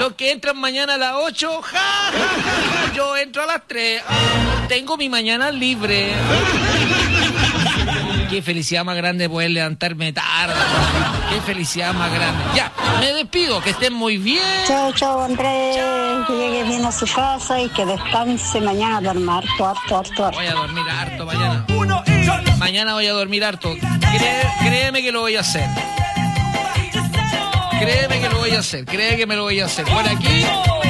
Los que entran mañana a las 8, ja, ja, ja, ja. Yo entro a las 3. Tengo mi mañana libre. Qué felicidad más grande poder levantarme tarde. Qué felicidad más grande. Ya, me despido, que estén muy bien. Chao, Andrés. Que llegue bien a su casa y que descanse. Mañana duerma harto. Voy a dormir harto mañana. Mañana voy a dormir harto. Créeme que lo voy a hacer. Créeme que lo voy a hacer. Cree que me lo voy a hacer. Por aquí.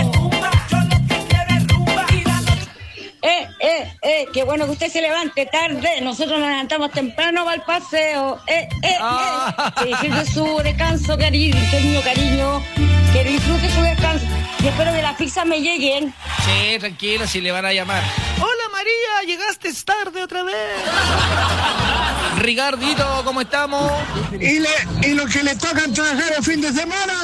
Qué bueno que usted se levante tarde. Nosotros nos levantamos temprano para el paseo. Que disfrute su descanso, cariño. Que disfrute su descanso. Y espero que las pizzas me lleguen. Sí, tranquila, si le van a llamar. Hola María, llegaste tarde otra vez. Ricardito, ¿cómo estamos? Y los que le tocan trabajar el fin de semana.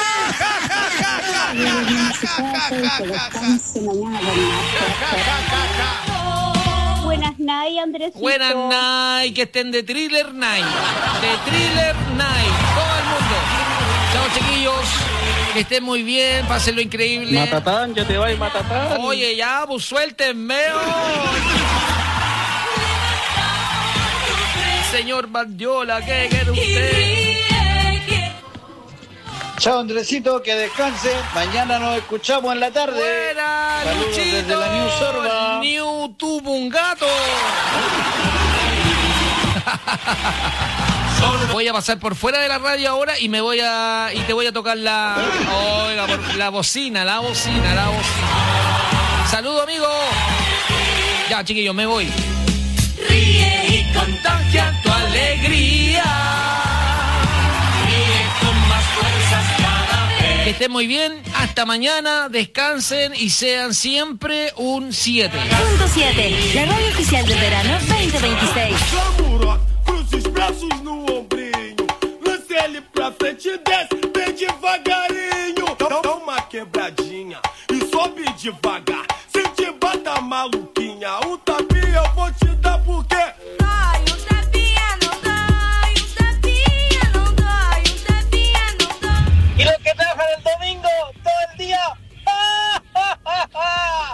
Buenas night, Andresito. Buenas night, que estén de Thriller Night. De Thriller Night. Todo el mundo. Chao, chiquillos. Que estén muy bien, pásenlo increíble. Matatán, ya te vas, Matatán. Oye, ya, pues suéltenme. Señor Bandiola, ¿qué quiere usted? Chao, Andresito, que descanse. Mañana nos escuchamos en la tarde. Buena, saludos Luchito. desde la New Sorba. New Tubungato. Voy a pasar por fuera de la radio ahora y te voy a tocar la bocina. Saludo, amigo. Ya, chiquillos, me voy. Ríe y contagia tu alegría. Ríe con más fuerzas cada vez. Que estén muy bien. Hasta mañana. Descansen y sean siempre un 7. Punto 7. La radio oficial del verano 2026. Cruza os braços no ombrinho, lance ele pra frente e desce bem devagarinho. Dá uma quebradinha e sobe devagar. Se te bata maluquinha, um tapinha eu vou te dar porque dói, um tapinha não dói, um tapinha não dói, um tapinha não dói. Y los que trabajan el domingo todo el día. ¡Ja, ja, ja, ja!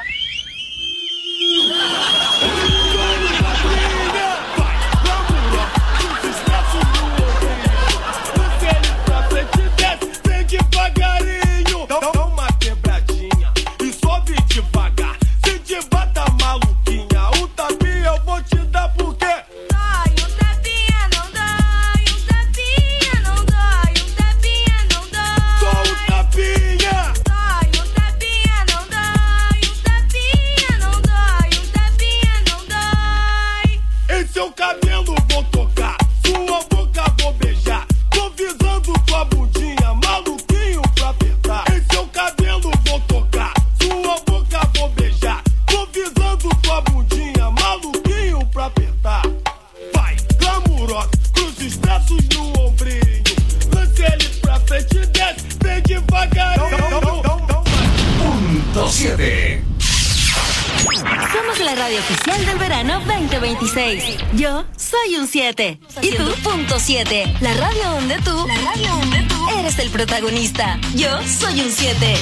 devagarinho. Dá uma quebradinha e sobe devagar. Se te bata maluquinha, um tapinha eu vou te dar porque dói, um tapinha não dói, um tapinha não dói, um tapinha não dói. Só um tapinha. Dói, um tapinha não dói, um tapinha não dói, um tapinha não dói. Em seu cabelo vou tocar, sua boca vou beijar. Tô visando tua bundinha, maluquinho pra apertar. Em seu cabelo vou tocar, sua boca vou beijar. Tô visando tua bundinha, maluquinho pra apertar. Vai, glamurosa, cruza os braços no ombrinho. Lance ele pra frente e desce bem devagarinho. Punto 7. Somos la radio oficial del verano 2026. Yo soy un 7. Y tú, punto 7. La radio donde tú eres el protagonista. Yo soy un 7.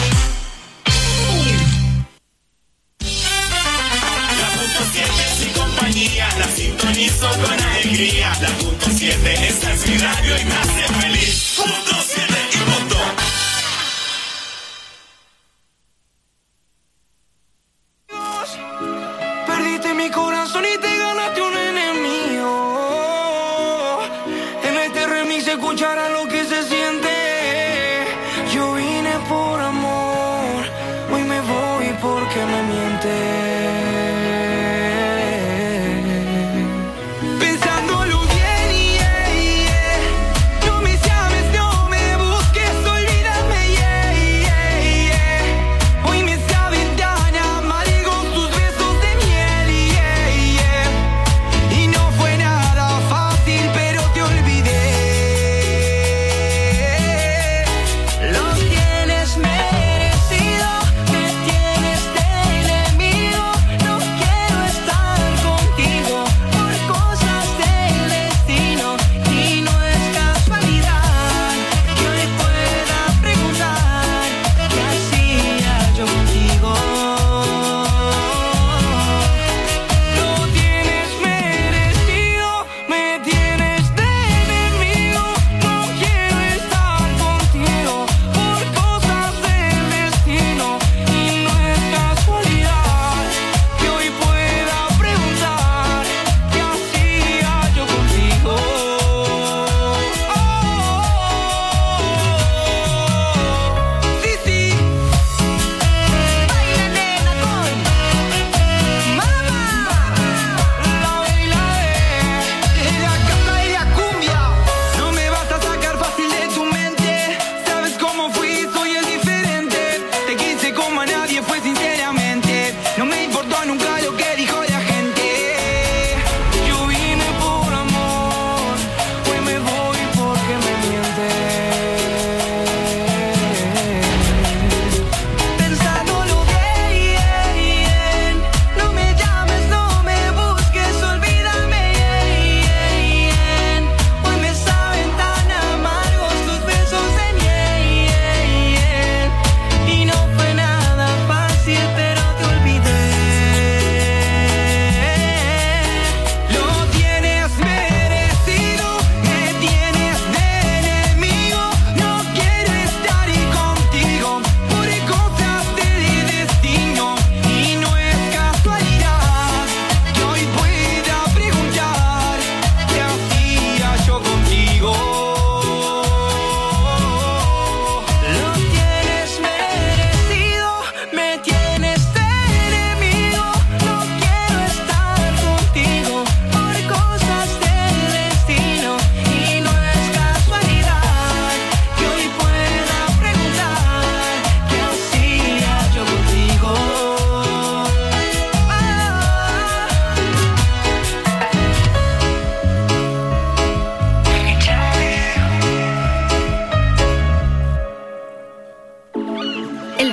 La punto 7 es mi compañía, la sintonizo con alegría. La punto 7, esta es mi radio y me hace feliz. Punto 7 y punto. Perdiste mi corazón y te ganaste un enemigo. En este remix se escuchará lo que se siente. Yo vine por amor, hoy me voy porque me mientes. Pensándolo bien, yo me siento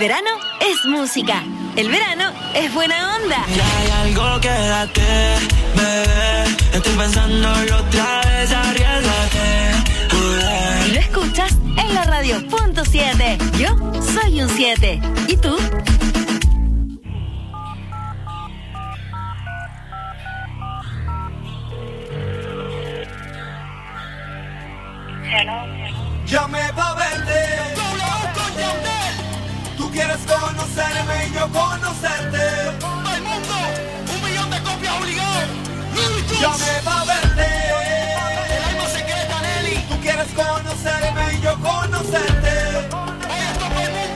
verano es música. El verano es buena onda. Y hay algo, quédate, bebé. Estoy pensándolo otra vez, arriesgate. Y lo escuchas en la radio punto 7. Yo soy un 7. ¿Y tú? Llamé pa' verte, tú quieres conocerme y yo conocerte. ¡Al mundo! ¡1 millón de copias obligadas! Llamé pa' verte, el alma secreta Nelly. Tú quieres conocerme y yo conocerte. Oye, esto para el mundo.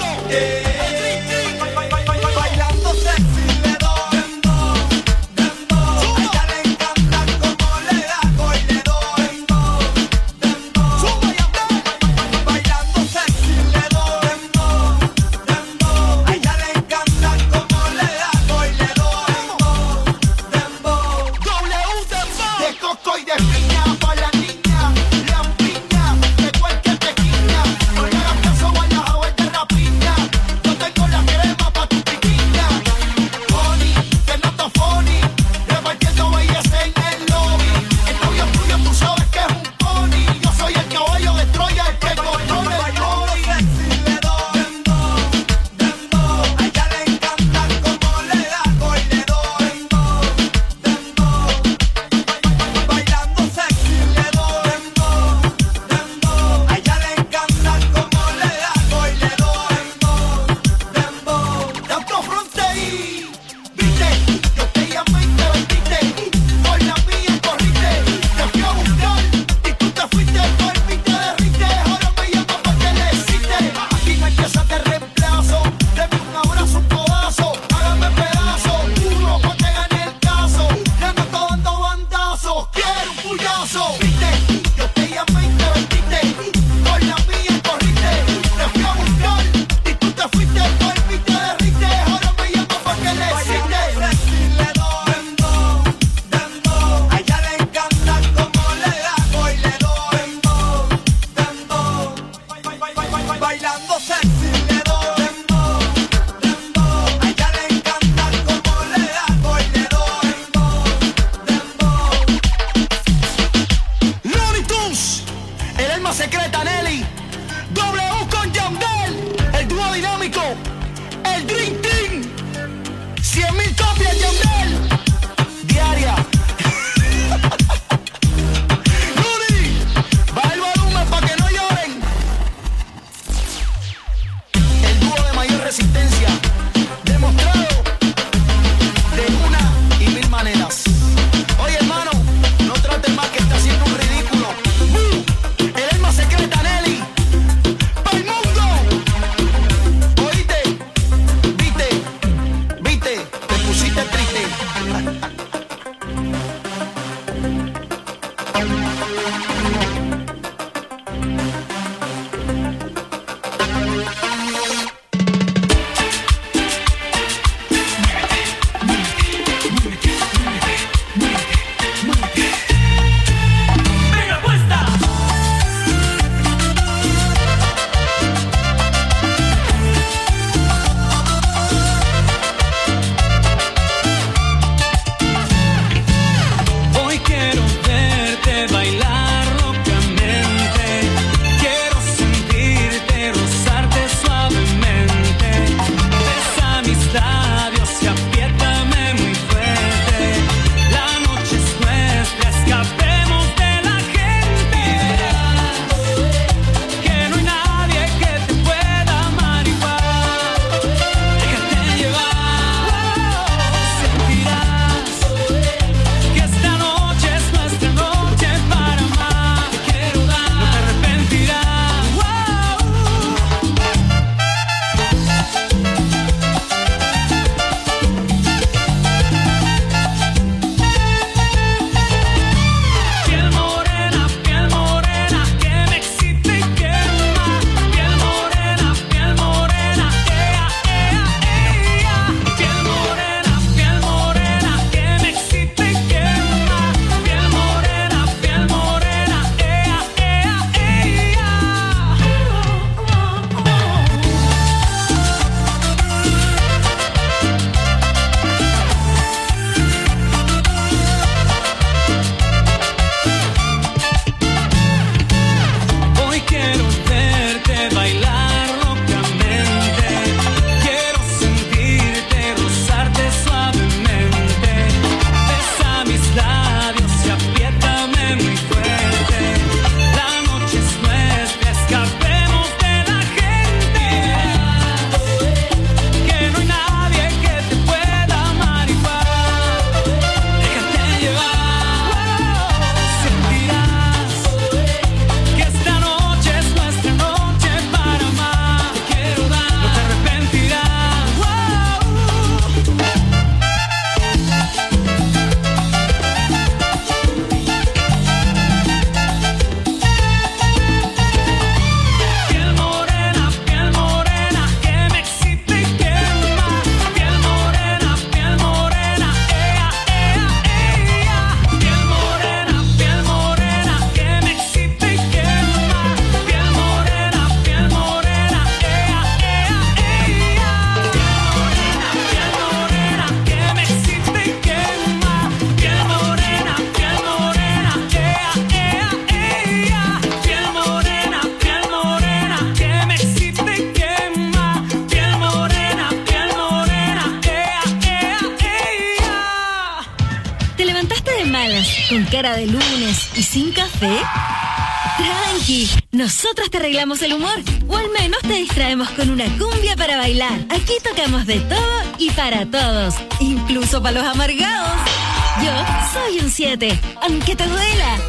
Bailando sexy le doy dembow, dembow. A ella le encanta como le hago y le doy dembow, dembow. Bailando sexy le doy dembow, dembow. A ella le encanta como le hago y le doy dembow, dembow. W dembow. De coco y de piña pa' la niña, la piña, de cualquier tequila. No le hagas caso a la agua de rapiña. Yo tengo la crema pa' tu piquiña. Funny, que no está funny, repartiendo belleza en el lobby. El novio tuyo tú sabes que es un pony. Yo soy el caballo de Troya, el que controla el body. Sexy le doy dembow, dembow. A ella le encanta como le hago y le doy dembow, dembow. Bailando sexy le doy dembow, dembow. A ella le encanta como le hago y le doy dembow, dembow. De otro fronteí, viste, yo te llamé y te vendiste. Por la mía corriste, te fui a buscar y tú te fuiste. Por mí te derrite, ahora me llamas pa' que le hiciste. Aquí no hay pieza de reemplazo, deme un abrazo, un codazo, hágame pedazo, uno pa' que gane el caso. Ya no estoy dando bandazos, quiero un puyazo. Viste, yo te llamé y te vendiste. Por la mía corriste, te fui a buscar y tú te fuiste. Por mí te derrite, ahora me llamas pa' que le hiciste. Sexy le doy dembow, dembow. A ella le encanta como le hago y le doy dembow, dembow. Bailando sexy le doy dembow, dembow. A ella le encanta como le hago y le doy dembow, dembow. Looney Tunes, el alma secreta Nelly, W con Yandel, el dúo dinámico, el Dream Team, 100.000 copias Yandel, diaria. Looney, baja el volumen pa' que no lloren. El dúo de mayor resistencia, demostrado de una y mil maneras. Oye, hermano, no trates más que está haciendo un ridículo. El alma secreta Nelly, pa'l mundo. Oíste, viste, te pusiste triste. ¡Venga, puesta! Hoy quiero verte bailar locamente. Quiero sentirte, rozarte cara de lunes y sin café? Tranqui, nosotros te arreglamos el humor, o al menos te distraemos con una cumbia para bailar. Aquí tocamos de todo y para todos, incluso para los amargados. Yo soy un 7, aunque te duela.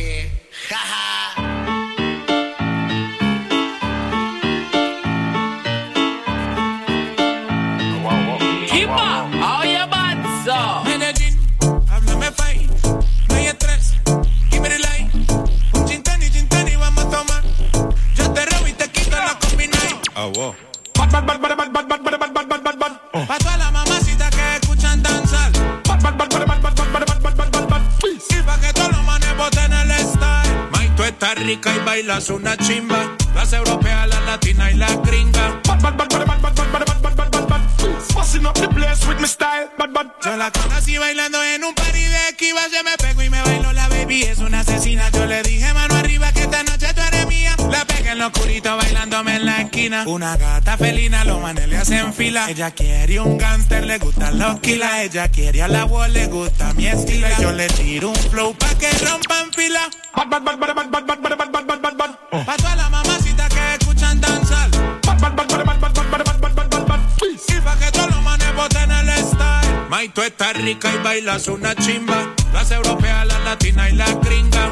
Medellín, háblame fine, no hay estrés, give me the light. Un gin tonic, vamos a tomar. Yo te robo y te quito la combination. Ah, wow. Pa' todas las mamacitas que escuchan danzar. Y pa' que todos los manes boten el style. May, tú estás rica y bailas una chimba. Las europeas, las latinas y las gringas. Busting up the place with my style, Yo la conocí bailando en un party de esquivas. Yo me pego y me bailo, la baby es una asesina. Yo le dije mano arriba que esta noche tú eres mía. La pegué en lo oscurito bailándome en la esquina. Una gata felina, los manes le hacen fila. Ella quiere un gangster, le gustan los kilas. Ella quiere a la voz, le gusta mi estilo. Yo le tiro un flow pa' que rompan fila. Pa' todas las mamacitas que escuchan danzar. Y pa' que todos los manes boten el style. May, tú estás rica y bailas una chimba. Las europeas, las latinas y las gringas.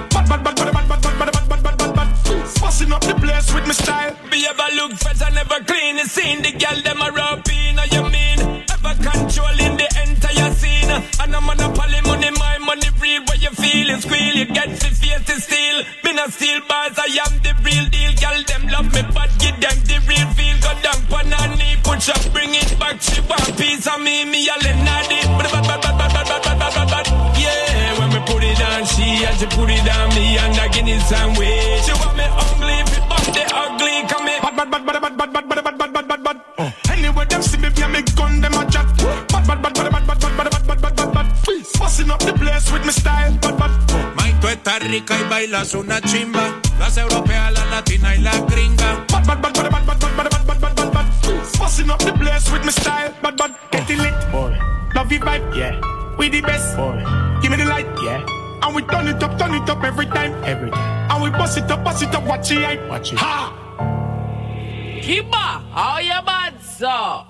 Busting up the place with my style. Be ever look fresh and never clean. You seen the girl them a rapping, you mean? Ever controlling the entire scene. And I'm on a poly money, my money real. Where you feeling squeal, you get the face to steal. Been a steel bars, I am the real deal. Girl them love me, but give them the real feel. Go down panani, push up, bring it back. She want piece of me a Lenadi. Yeah, when me put it on she and she put it on me and I give it some way. She want me ugly, fit up the ugly, come here. Anyway, them see me via me gun, them a chat. Busting up the place with my style. May, tú estás rica y bailas una chimba. Las europeas, las latinas y las gringas. Busting up the place with my style. Getting lit, boy. Love you vibe, yeah. We the best, boy. Give me the light, yeah. And we turn it up every time. And we bust it up, watch it hype. Ha! Kiba, how you bad, sir?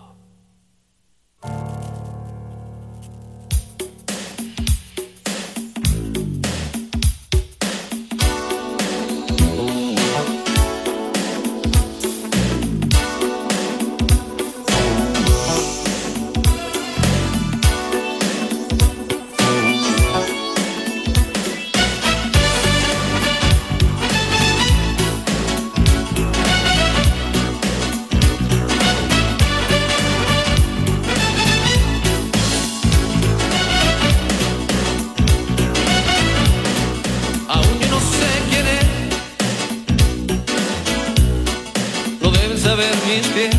Ver mis pies,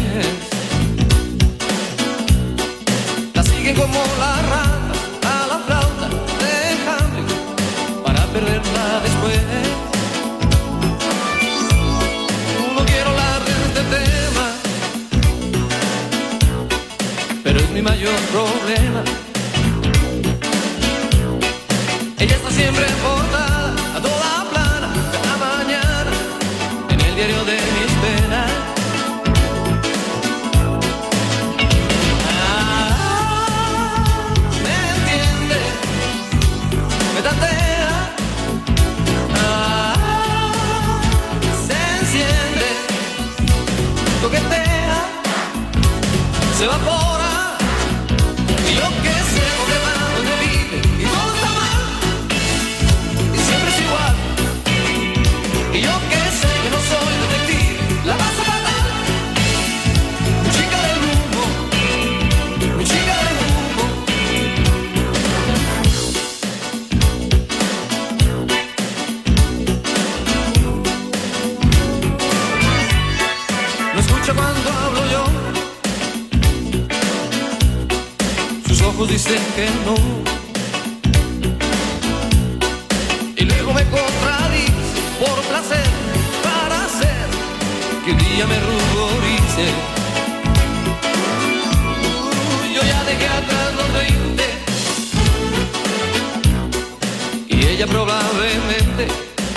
la siguen como la rata a la flauta de Hamlet para perderla después. No quiero hablar de este tema, pero es mi mayor problema. Ella está siempre en portada, a toda plana, de la mañana, en el diario de mis penas. Se evapora y yo que sé dónde va, dónde vive y todo está mal y siempre es igual y yo que sé que no soy detective, la paso fatal. Mi chica del rumbo, mi chica del rumbo. No escucha cuando hablo yo, ojos dicen que no y luego me contradice por placer para hacer que un día me ruborice. Yo ya dejé atrás los 20 y ella ella probablemente.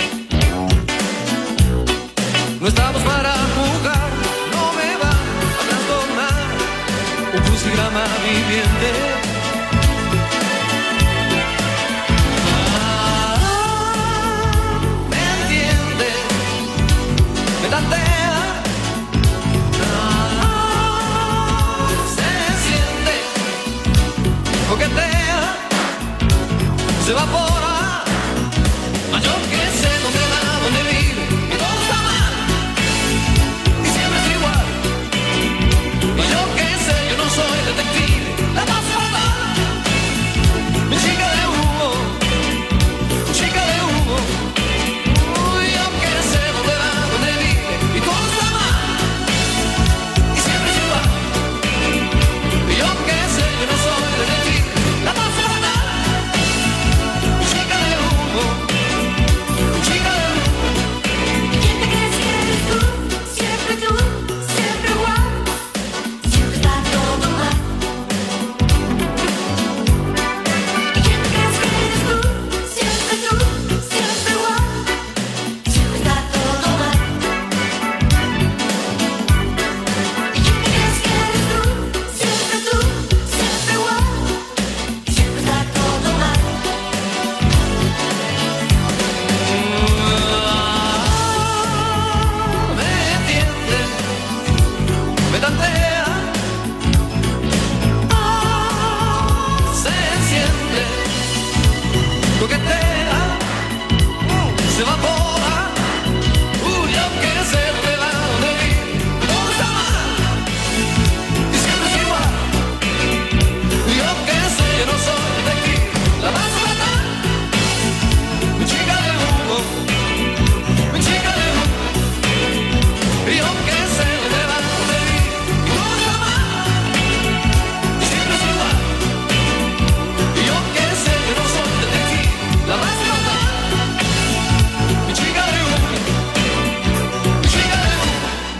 No estamos para jugar, no me va a trastornar un crucigrama viviente. Me entiende, me tantea, se siente, coquetea, se evapora, mas yo que sé dónde va, dónde vive, y todo está mal, y siempre es igual. Mas yo que sé, yo no soy detective, la paso fatal. Mi chica de humo, chica de humo. Uy, yo que sé dónde va, dónde vive, y todo está mal, y siempre es igual. Y yo que sé, yo no soy detective, la paso fatal. Chica de humo, chica de humo. ¿Quién te crees que eres tú? Siempre igual. Siempre está todo mal. ¿Quién te crees que eres tú? Siempre igual. Siempre está todo mal. ¿Quién te crees que eres tú? Siempre igual. Siempre está todo mal. Me entiende, me tantea, se enciende, coquetea, se evapora. Yo que sé dónde va, dónde vive, todo está mal, y siempre es igual. Yo que sé, yo no soy detective, la paso fatal. Mi chica de humo, mi chica de humo. Yo que sé dónde va, dónde vive, y todo está mal, y siempre es igual. Yo que sé, yo no soy detective, la paso fatal. Mi chica de humo, mi chica de humo.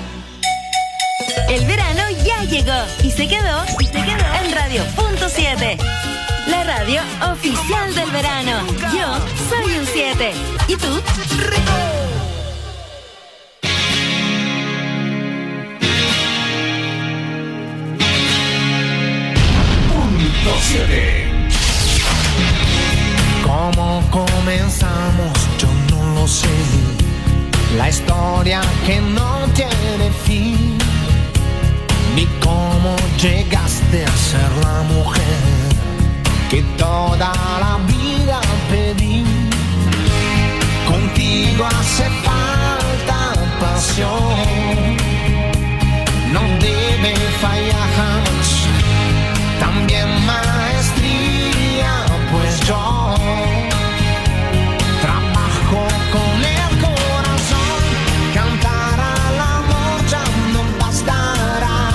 El verano ya llegó y se quedó en Radio.7. La radio oficial del verano. Yo soy un 7. ¿Y tú? Punto 7. ¿Cómo comenzamos? Yo no lo sé. La historia que no tiene fin. Ni cómo llegaste a ser la mujer que toda la vida pedí. Contigo hace falta pasión. No debe fallar jamás. También maestría, pues yo trabajo con el corazón. Cantar al amor ya no bastará.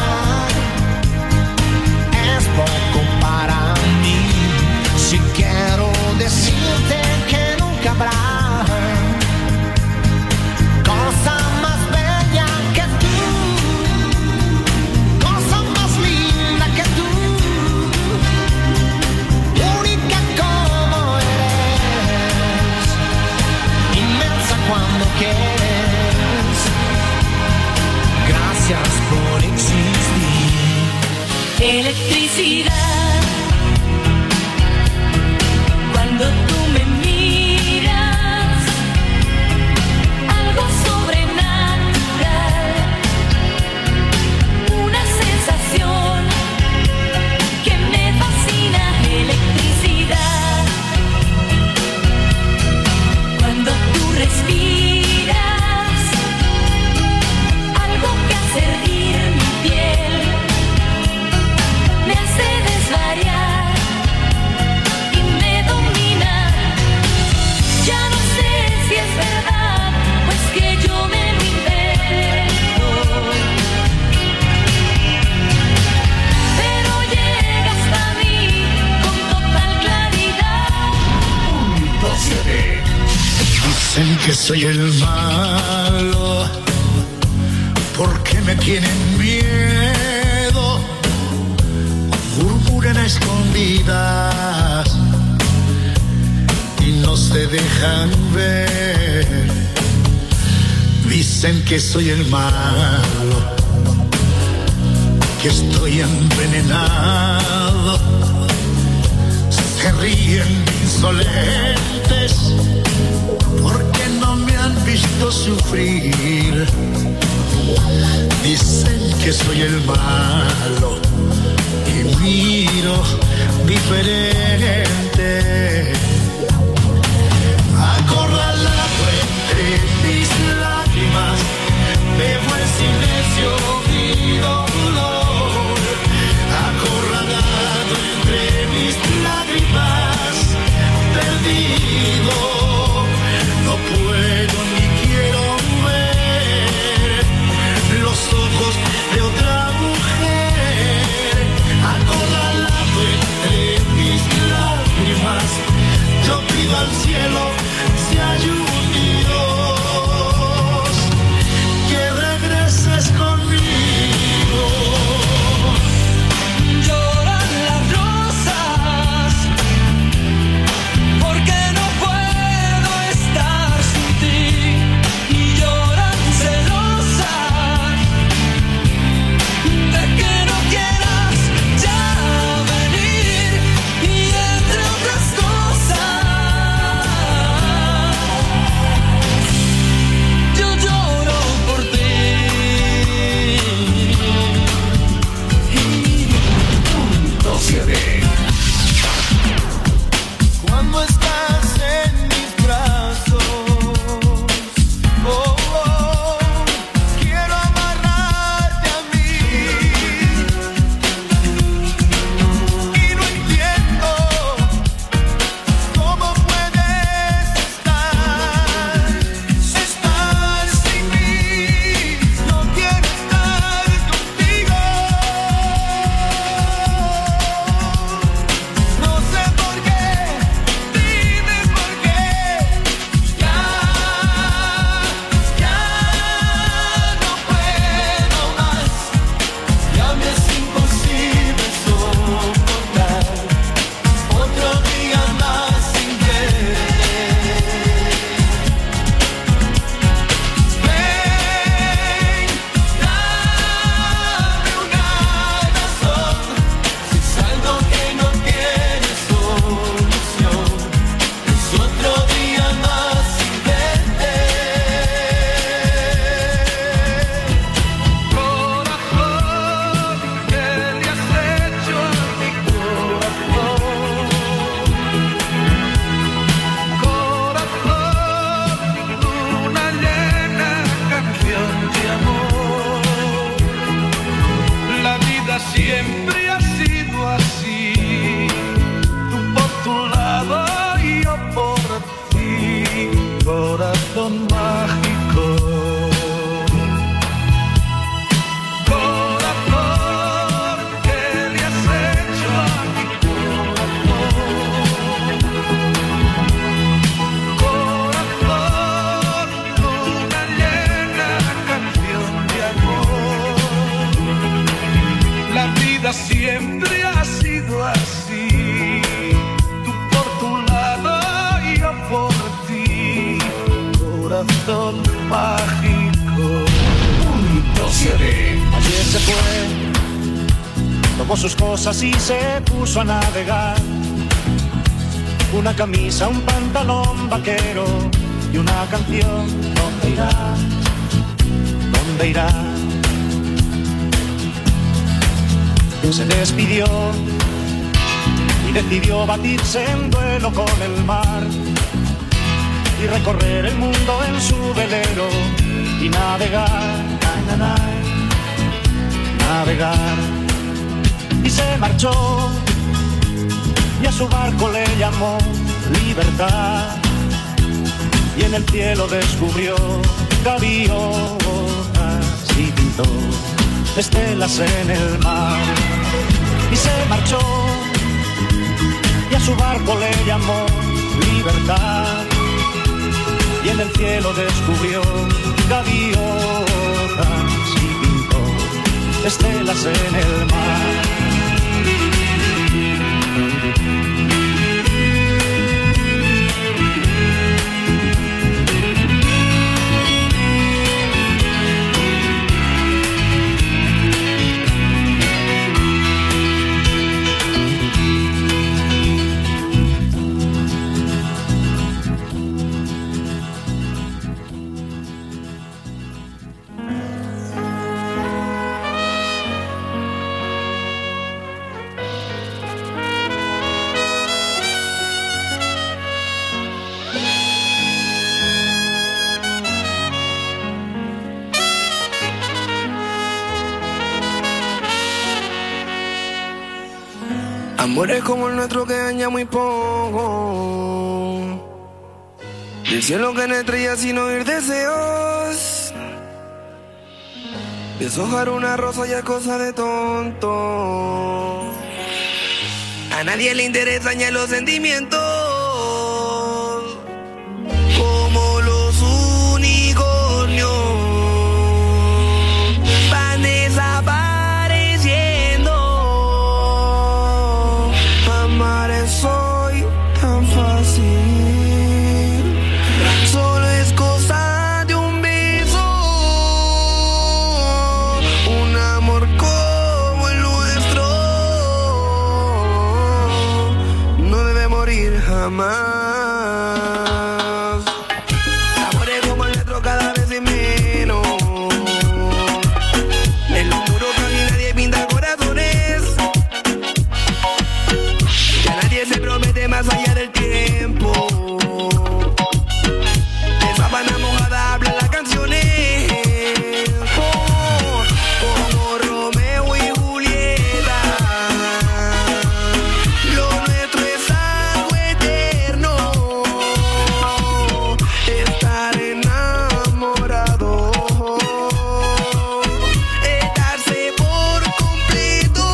Es poco para mí. Si quiero decirte que nunca habrá cosa más bella que tú, cosa más linda que tú, única como eres, inmensa cuando quieres. Gracias por existir. Electricidad. Cuando tú me miras, algo sobrenatural, una sensación que me fascina. Electricidad. Cuando tú respiras, algo que hace hervir mi piel, me hace desvariar y me domina. Ya no sé si es verdad, pues que yo me lo invento, pero llega hasta mí con total claridad. Punto 7. Dicen que soy el malo, porque me tienen miedo. Murmuran a escondidas y no no se dejan ver. Dicen que soy el malo, que estoy envenenado. Se ríen insolentes porque no me han visto sufrir. Dicen que soy el malo y miro diferente. Acorralado entre mis lágrimas, veo el silencio mi dolor. Acorralado entre mis lágrimas, perdido, no puedo ni quiero ver los ojos de otra mujer. Acorralado entre mis lágrimas, yo pido al cielo si hay un Dios que regreses conmigo. Lloran las rosas porque no puedo estar sin ti, y lloran celosas de que no quieras ya venir, y entre otras cosas yo lloro por ti. Punto 7. Cuando estás en mis brazos, oh, oh, quiero amarrarte a mí, y no entiendo cómo puedes estar sin mí. No quiero estar contigo. No sé por qué, dime por qué. Ya no puedo más. Ya me es imposible soportar otro día más sin querer. Ven, dame una razón. Si es algo que no tiene solución, es otro día más sin verte. Corazón, ¿qué le has hecho a mi corazón? Corazón, una llena canción de amor. La vida siempre ha sido así, tú por tu lado y yo por ti, corazón mágico. Corazón, ¿qué le has hecho a mi corazón? Corazón, una llena canción de amor. La vida siempre ha sido así, tú por tu lado y yo por ti, corazón mágico. Punto 7. Ayer se fue, tomó sus cosas y se puso a navegar. Una camisa, un pantalón vaquero y una canción. ¿Dónde irá? ¿Dónde irá? Se despidió y decidió batirse en duelo con el mar y recorrer el mundo en su velero y navegar, navegar. Y se marchó y a su barco le llamó Libertad, y en el cielo descubrió gaviotas y pintó estelas en el mar. Y se marchó y a su barco le llamó Libertad, y en el cielo descubrió gaviotas y pintó estelas en el mar. Amores como el nuestro que daña muy poco. Del cielo que no estrellas sin oír deseos. Deshojar una rosa ya es cosa de tonto. A nadie le interesan ya los sentimientos. Como los unicornios van desapareciendo. Amar es hoy tan fácil. Solo es cosa de un beso. Un amor como el nuestro no debe morir jamás. Amores como el nuestro cada vez es menos. En los muros casi nadie pinta corazones. Ya nadie se promete más allá del tiempo. De sábana mojada hablan las canciones. Como Romeo y Julieta. Lo nuestro es algo eterno. Estar enamorado. Estarse por completo.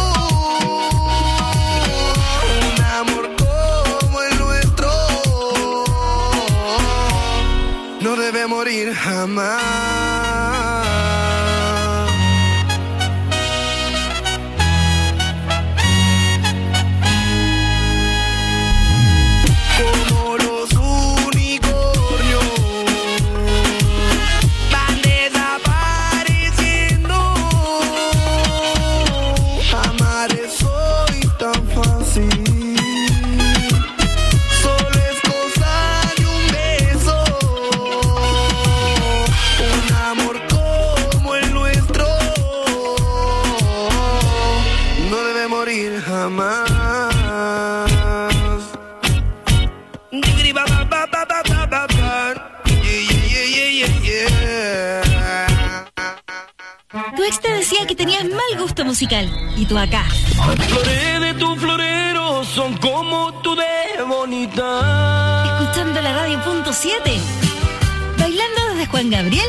Un amor como el nuestro no debe morir jamás. Como los unicornios van desapareciendo. Amar es hoy tan fácil. Solo es cosa de un beso. Un amor como el nuestro no debe morir jamás. Tu ex te decía que tenías mal gusto musical. Y tú acá. Flores de tu florero son como tú de bonita. Escuchando la radio .7. Bailando desde Juan Gabriel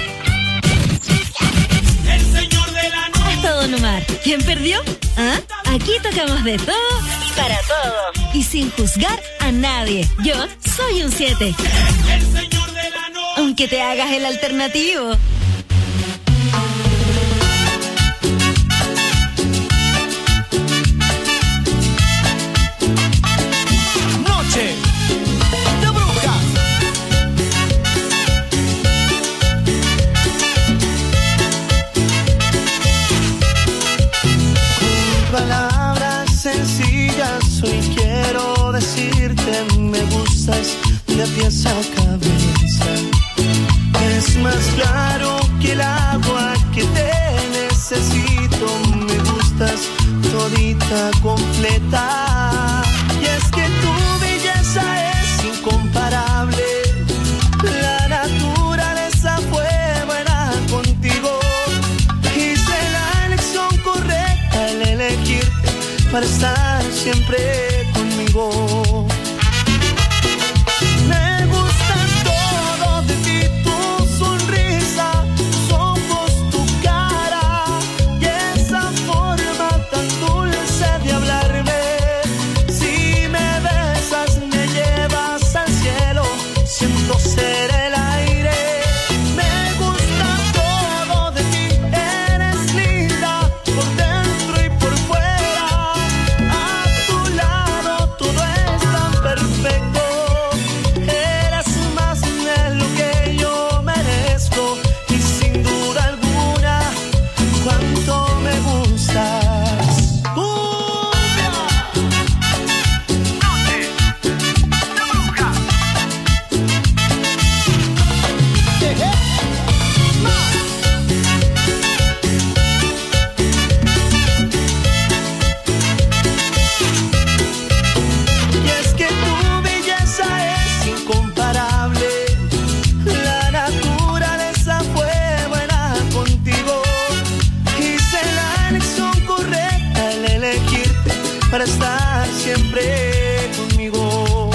El señor de la noche. hasta Don Omar. ¿Quién perdió? ¿Ah? Aquí tocamos de todo y para todos. Y sin juzgar a nadie. Yo soy un 7. El señor de la noche. Aunque te hagas el alternativo. Noche de brujas. Palabras sencillas, hoy quiero decirte me gustas de pies a cabeza. Es más claro que el agua que te necesito, me gustas todita completa. Y es que tu belleza es incomparable. La naturaleza fue buena contigo. Hice la elección correcta al elegirte para estar siempre conmigo. Me gusta todo de ti, tu sonrisa, tus ojos, tu cara y esa forma tan dulce de hablarme. Si me besas, me llevas al cielo, siento ser el aire. Me gusta todo de ti, eres linda por dentro y por fuera. A tu lado todo es tan para estar siempre conmigo.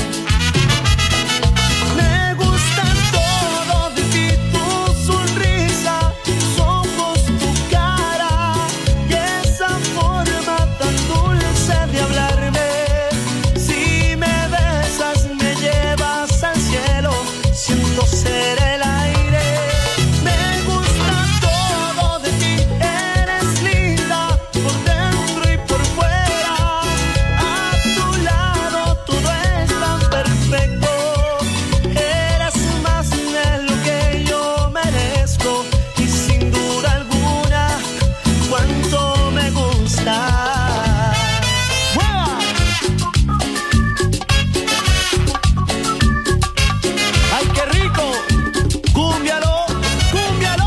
Me gusta todo de ti, tu sonrisa, tus ojos, tu cara y esa forma tan dulce de hablarme. Si me besas me llevas al cielo, siento ser el aire. Me gusta todo de ti, eres linda por dentro y por fuera. A tu lado todo es tan perfecto. Eres más de lo que yo merezco y sin duda alguna cuánto me gusta. ¡Ay, qué rico! ¡Cúmbialo! ¡Cúmbialo!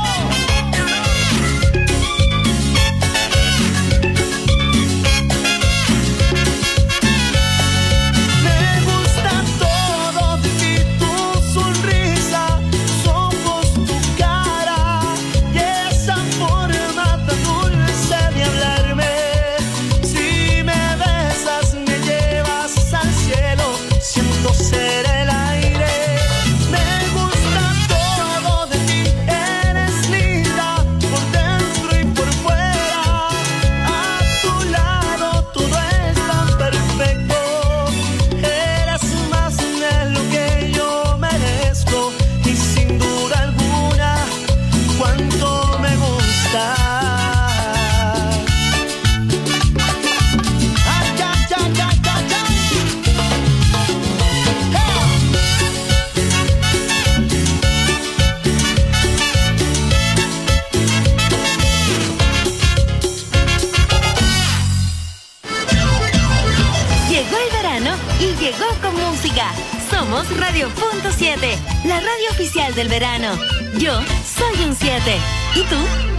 Me gusta todo de ti, tu sonrisa, tus ojos, tu cara y esa forma tan dulce de hablarme. Si me besas me llevas al cielo, siento ser el aire. Me gusta todo de ti, eres linda por dentro y por fuera. A tu lado todo es tan perfecto. Eres más de lo que yo merezco y sin duda alguna cuánto me gusta. Ay, ay, ay, ay, ay, ay. Llegó el verano y llegó con música. Somos Radio.7, la radio oficial del verano. Yo soy un 7. ¿Y tú?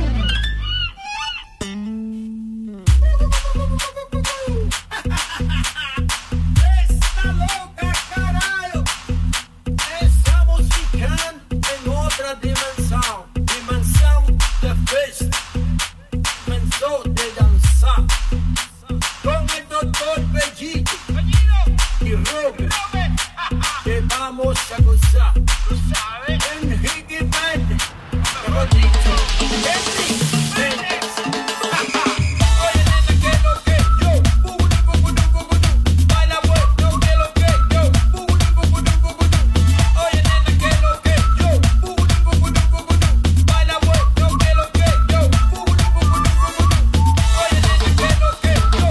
Está loca, carajo. Esa música en otra dimensión. Dimensión de fiesta. Dimensión de danzar. Con el doctor Bellito y Robert. Que vamos a gozar. En Hickey Band. Mejor dicho, Henry Méndez. Oye, nena, que lo que yo. Baila bueno, que lo que yo. Oye, nena, que lo que yo. Baila bueno, que lo que yo. Oye, nena, que lo que yo.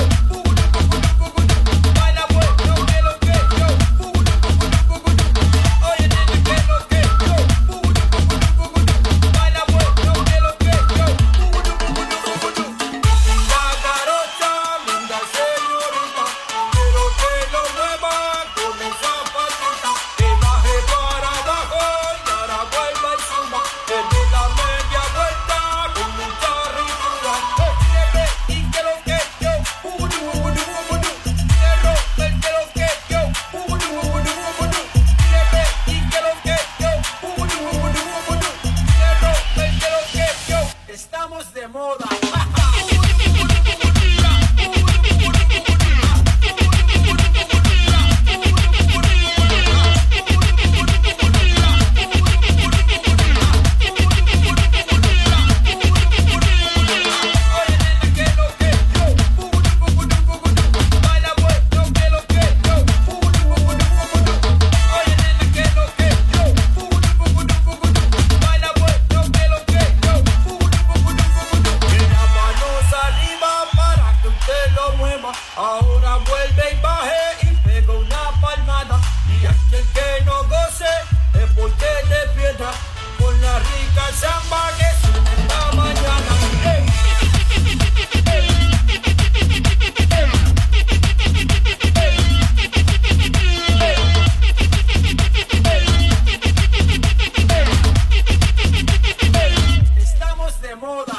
Baila bueno, que lo que yo. Oye, nena, que lo que yo. Baila bueno, que lo que yo. La garota, linda señorita, quiero que lo mueva con esa patita, que baje para abajo y ahora vuelva y suba, que dé la media vuelta con mucha ricura. Y que lo que yo, quiero ver que lo que yo, y que lo que yo, quiero ver que lo que yo, estamos de moda. Baila bueno, que lo que yo. Oye, nena, que lo que yo. Baila bueno, que lo que yo. Mira, manos arriba para que usted lo mueva. Ahora vuelve y baje y pega una palmada. Y aquel que no goce es porque le pierda con la rica samba que suena en la mañana. Hey. Estamos de moda.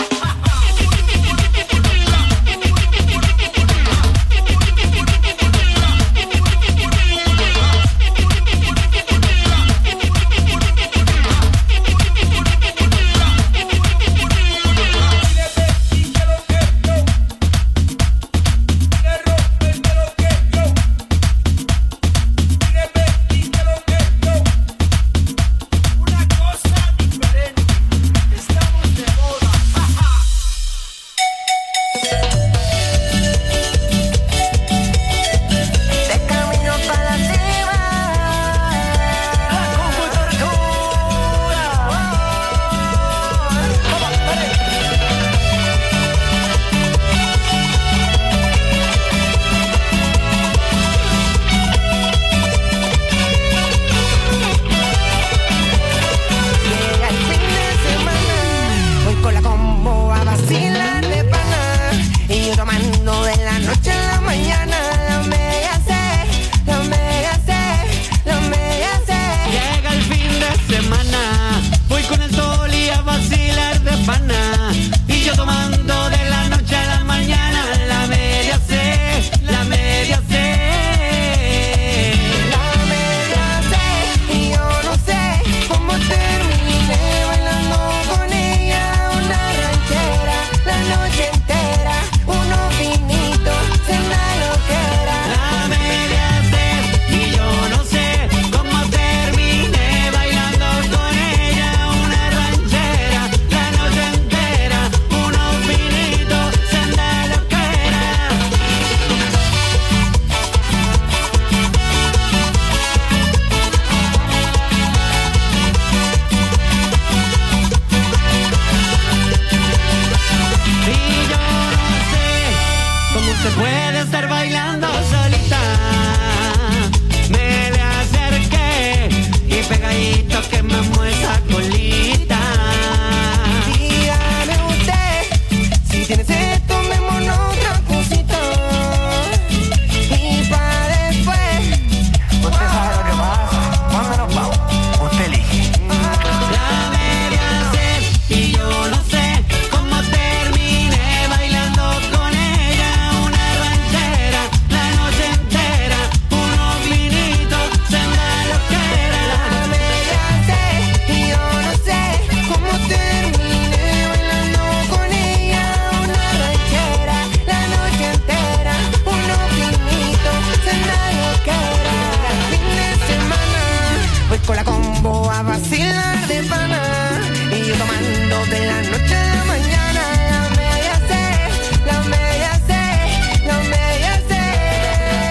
se puede estar bailando solita. Me le acerqué y pegadito que me mueve esa colita. Dígame usted, si tienes esto, tomémonos otra cosita. Y para después, usted sabe lo que pasa. ¿Cuándo nos vamos? Usted elige. La media sed y yo no sé cómo terminé bailando con ella una ranchera la noche entera, unos vinitos, senda loquera. La media sed y yo no sé cómo terminé bailando con ella una ranchera la noche entera, unos vinitos, senda loquera. Fin de semana voy con la combo a vacilar de pana y yo tomando de la noche a la mañana. La media sed, la media sed, la media sed.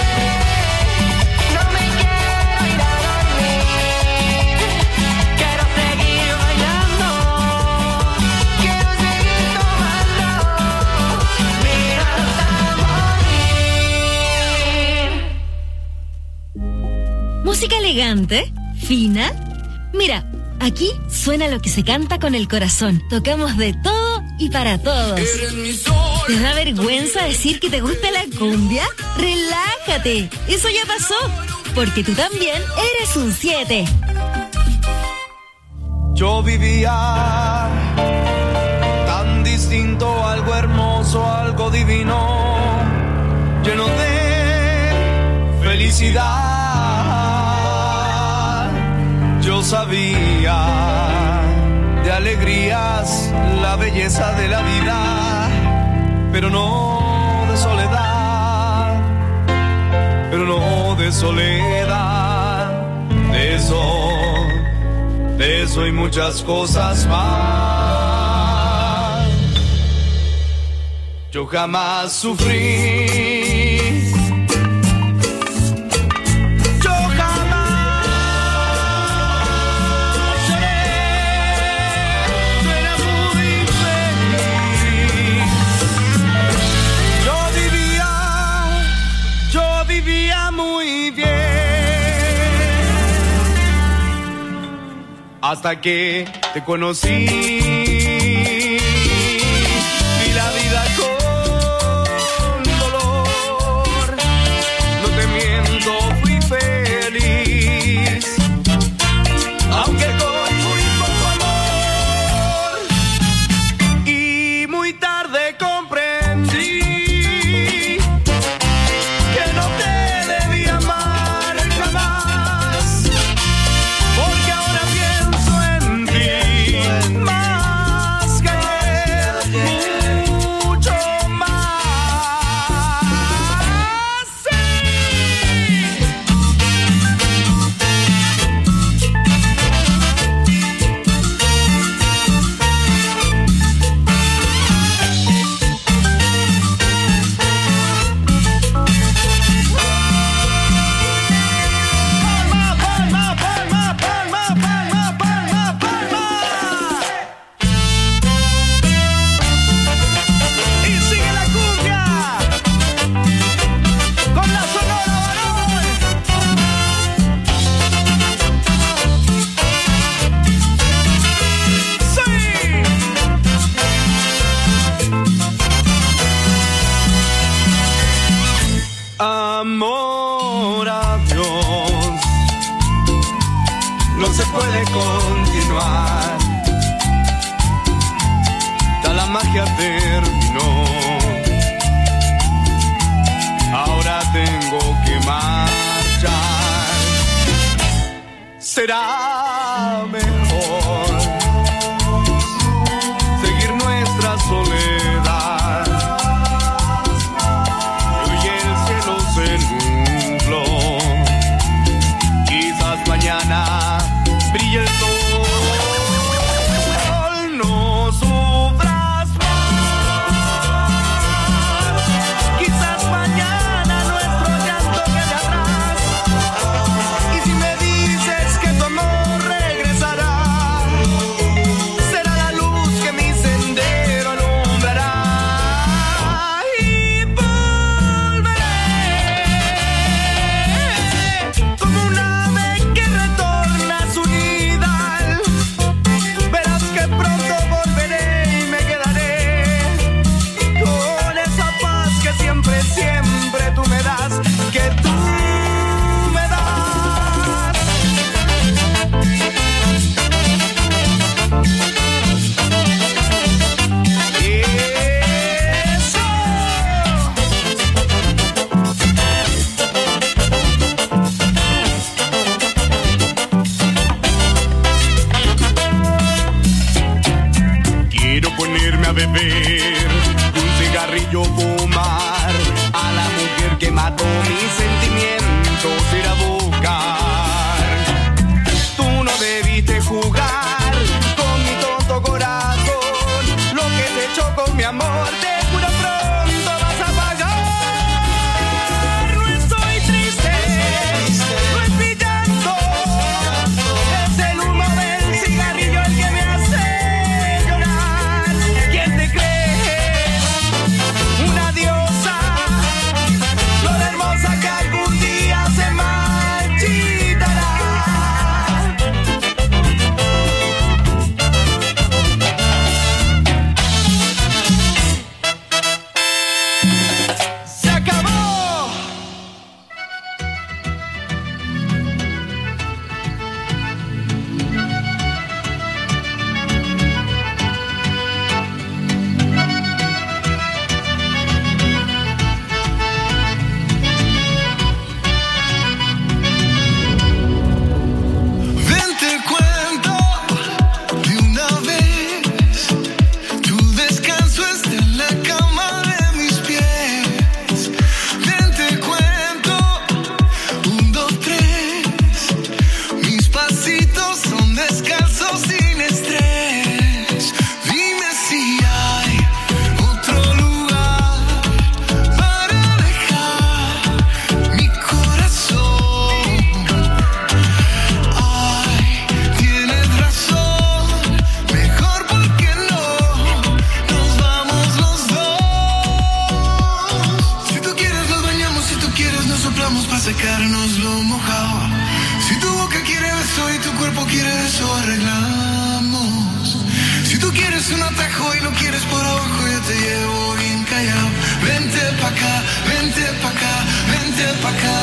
No me quiero ir a dormir, Quiero seguir bailando, quiero seguir tomando, mira hasta morir. Música elegante, fina. Mira, aquí suena lo que se canta con el corazón. Tocamos de todo y para todos. ¿Te da vergüenza decir que te gusta la cumbia? Relájate, eso ya pasó, porque tú también eres un 7. Yo vivía tan distinto, algo hermoso, algo divino, lleno de felicidad. Yo sabía de alegrías la belleza de la vida, pero no de soledad, pero no de soledad, de eso y muchas cosas más. Yo jamás sufrí, yo jamás lloré, yo era muy feliz. Yo vivía muy bien. Hasta que te conocí, vi la vida con dolor. No te miento, fui feliz, aunque con muy poco amor. Y muy tarde comprendí que no te debí amar jamás, porque ahora pienso en ti más. secarnos lo mojado. Si tu boca quiere beso y tu cuerpo quiere eso, arreglamos. Si tú quieres un atajo y lo quieres por abajo, yo te llevo bien callado. Vente pa' acá, vente pa' acá, vente pa' acá.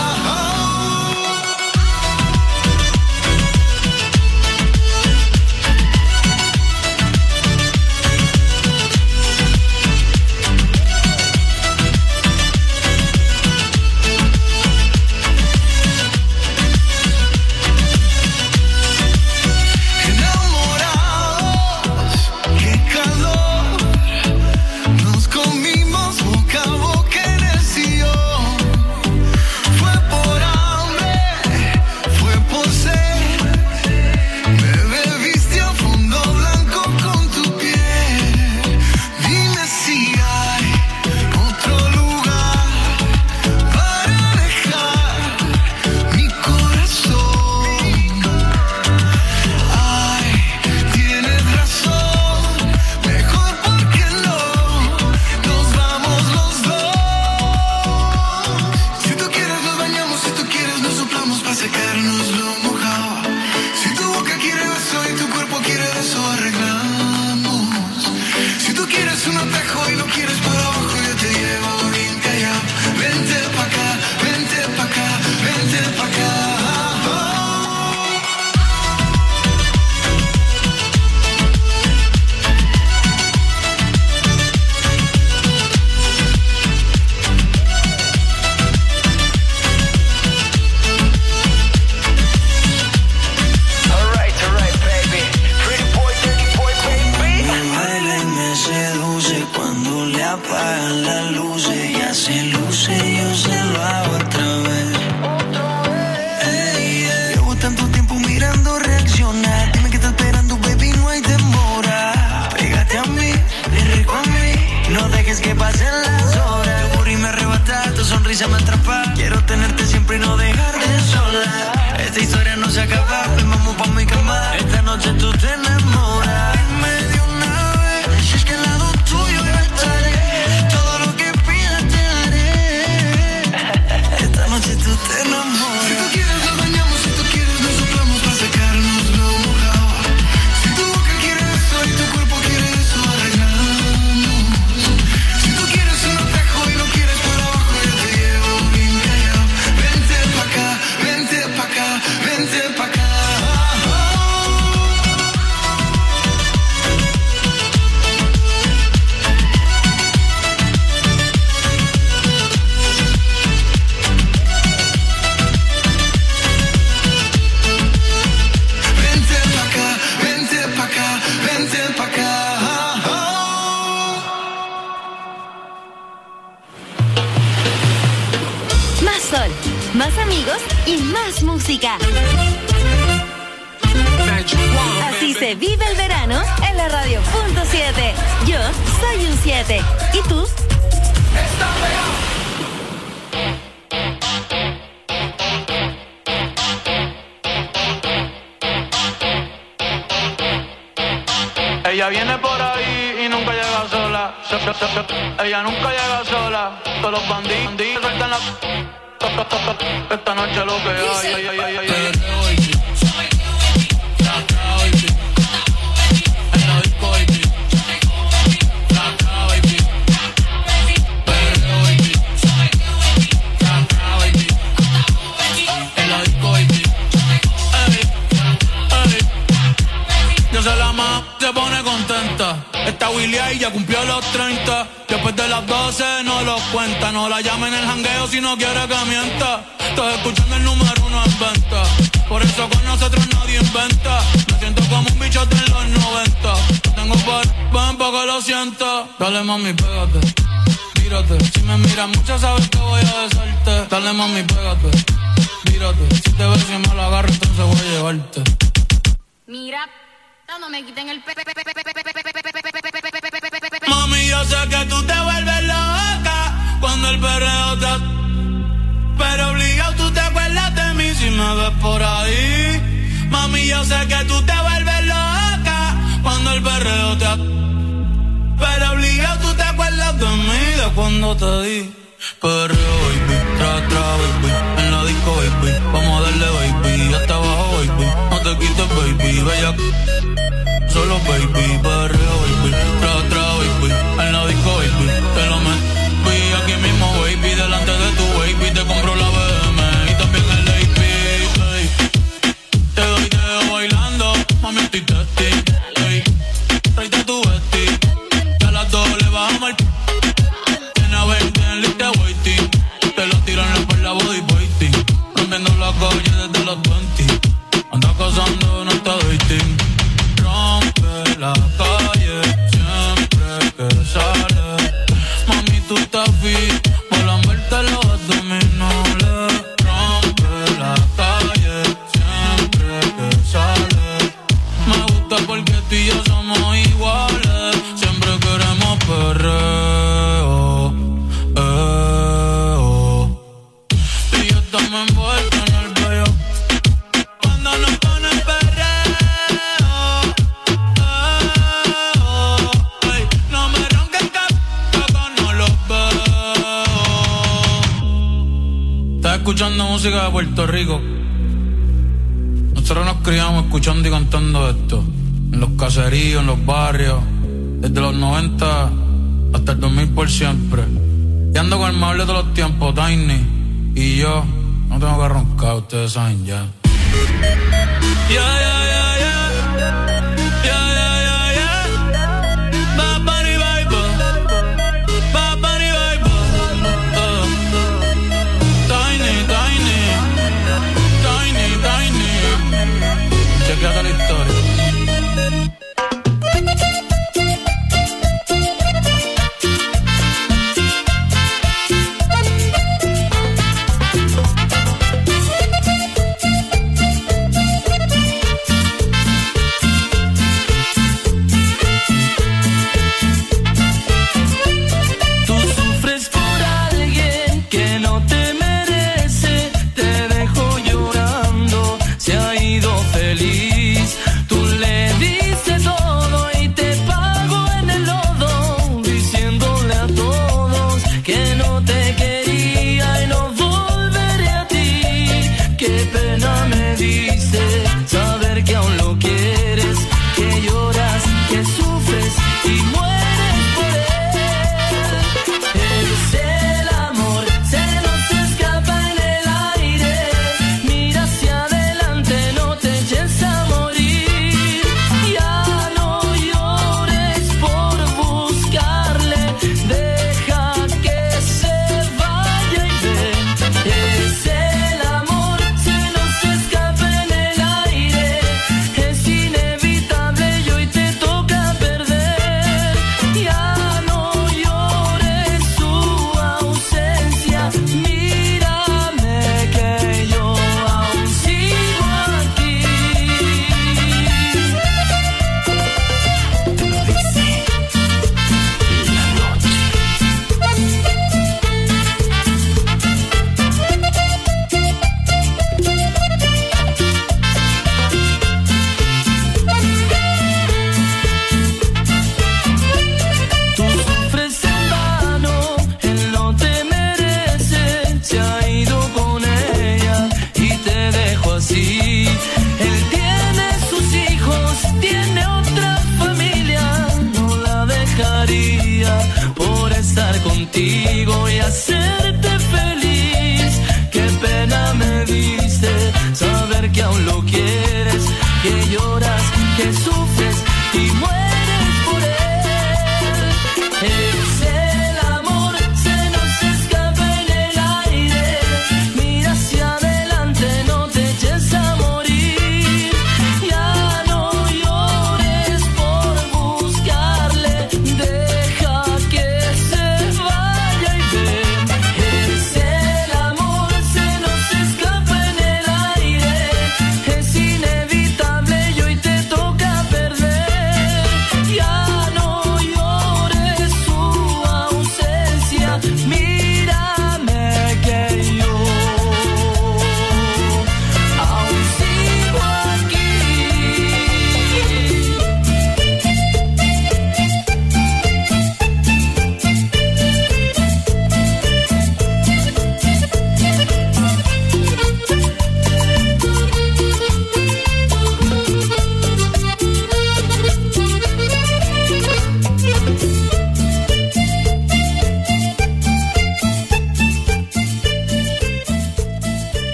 Así se vive el verano en la radio punto 7. Yo soy un 7. ¿Y tú? Ella viene por ahí y nunca llega sola. Ella nunca llega sola. Todos los bandidos sueltan la... Esta noche lo que hay. Se pone contenta. Esta Willy ahí ya cumplió los 30. Después de las 12 no los cuenta. No la llamen en el jangueo si no quiere que mienta. Estás escuchando el número 1 en venta. Por eso con nosotros nadie inventa. Me siento como un bichote en los 90. No tengo ven pa' que lo sienta. Dale mami, pégate, mírate. Si me miras mucho sabes que voy a besarte. Dale mami, pégate, mírate. Si te ves y me lo agarro entonces voy a llevarte. Mira, no me quiten el Mami, yo sé que tú te vuelves loca cuando el perreo te... Pero obligado tú te acuerdas de mí si me ves por ahí. Mami, yo sé que tú te vuelves loca cuando el perreo te... Pero obligado tú te acuerdas de mí de cuando te di. Perreo, baby, tra, baby. baby, bella. Solo baby, barrio, baby. Tra, baby. En la disco, baby. Te lo metí aquí mismo, baby. Delante de tu baby. Te compro la BM y también el AP, ey. Te doy dedo bailando, mami, estoy testing, ey. Tráete tu vesti, que a las 2 le bajamos el tiene 20 en lista waiting. Te lo tiran en la espalda body waiting. Rompiendo la calle desde los 20. Anda cazando, no está dating. Rompe la calle siempre que sale. Mami, tú estás fit, vuelan verte los abdominales. Rompe la calle siempre que sale. Me gusta porque tú y yo somos iguales. Siempre queremos perreo, tú y yo estamos envueltos en el bello. Cuando nos ponen perreo, ey, no me ronques que no los veo. Estás escuchando música de Puerto Rico. Nosotros nos criamos escuchando y cantando esto en los caseríos, en los barrios, desde los 90 hasta el 2000 por siempre. Y ando con el mejor de todos los tiempos, Tiny. Y yo no tengo que roncar, ustedes saben ya. Bad Bunny vibe, Bad Bunny vibe. Tiny. Chequeate la historia. contigo y hacerte feliz. Qué pena me diste saber que aún lo quieres, que lloras, que sufres y mueres por él. Es el amor, se nos escapa en el aire. Mira hacia adelante, no te eches a morir. Ya no llores por buscarle, deja que se vaya y ven.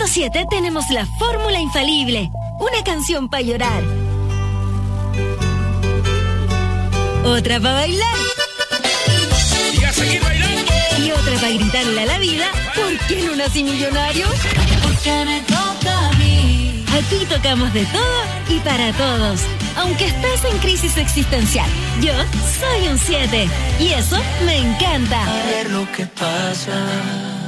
7 tenemos la fórmula infalible. Una canción para llorar. Otra para bailar. Y a seguir bailando. Y otra para gritarle a la vida, ¿por qué no nací millonario? Porque me toca a mí. Aquí tocamos de todo y para todos. Aunque estés en crisis existencial, yo soy un 7. Y eso me encanta. A ver lo que pasa.